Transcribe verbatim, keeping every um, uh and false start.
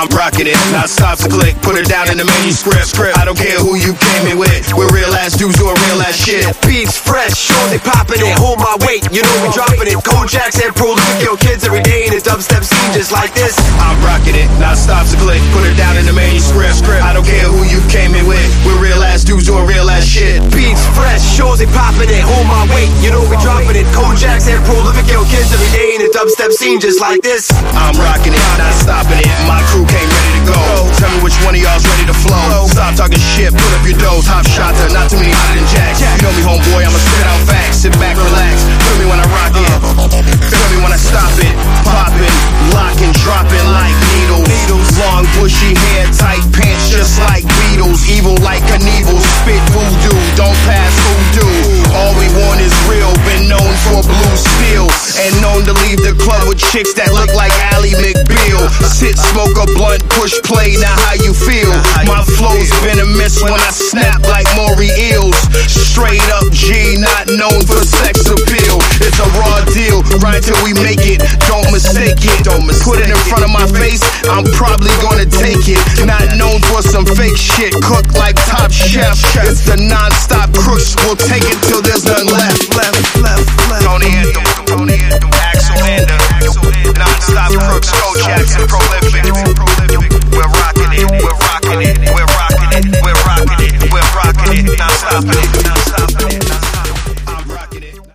I'm rocking it, not stop to click, put it down in the manuscript. I don't care who you came in with, we're real ass dudes doing real ass shit. Beats fresh, sure they poppin' it, hold my weight, you know we dropping it. Kojaks and prolific, yo kids every day in a dubstep scene just like this. I'm rocking it, not stop to click, put it down in the manuscript. I don't care who you came in with, we're real ass dudes doing real ass shit. Beats fresh, sure they poppin' it, hold my weight, you know we dropping it. Kojaks and prolific, yo kids every day in a dubstep scene just like this. I'm rocking it, not stopping it, my crew came ready to go. Tell me which one of y'all's ready to flow. Stop talking shit, put up your dough. Top shot to not too many hotter than Jacks. You know me, homeboy, I'ma spit out facts. Sit back, relax, feel me when I rock it, feel me when I stop it. Poppin', lockin', dropping like needles. Long bushy hair, tight pants just like Beatles. Evil like Knievel, spit voodoo, don't pass voodoo. All we want is real, been known for blue steel, and known to leave the club with chicks that look like Ally McBeal. Sit, smoke a blunt, push play, now how you feel? My flow's venomous when I snap like Maury Eels. Straight up G, not known for sex appeal. It's a raw deal, right till we make it, don't mistake it. Don't put it in front of my face, I'm probably gonna take it. Not known for some fake shit, cook like Top Chef. It's the non-stop crooks, we'll take it till there's none left. Left, left, left. Tony Anthem, Tony Anthem, Axel Hander, non-stop crooks, coach.